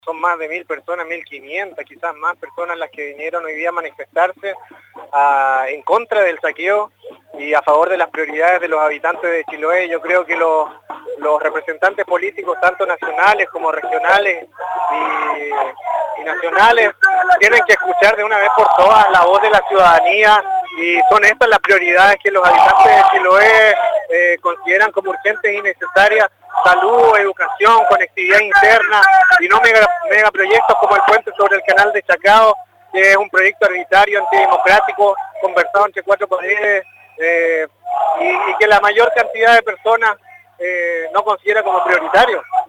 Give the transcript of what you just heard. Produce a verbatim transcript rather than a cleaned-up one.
Son más de mil personas, mil quinientas, quizás más personas las que vinieron hoy día a manifestarse a, en contra del saqueo y a favor de las prioridades de los habitantes de Chiloé. Yo creo que los, los representantes políticos, tanto nacionales como regionales y, y nacionales, tienen que escuchar de una vez por todas la voz de la ciudadanía, y son estas las prioridades que los habitantes de Chiloé eh, consideran como urgentes y necesarias: salud, educación, conectividad interna, y no mega, megaproyectos como el puente sobre el canal de Chacao, que es un proyecto arbitrario, antidemocrático, conversado entre cuatro paredes, eh, y, y que la mayor cantidad de personas eh, no considera como prioritario.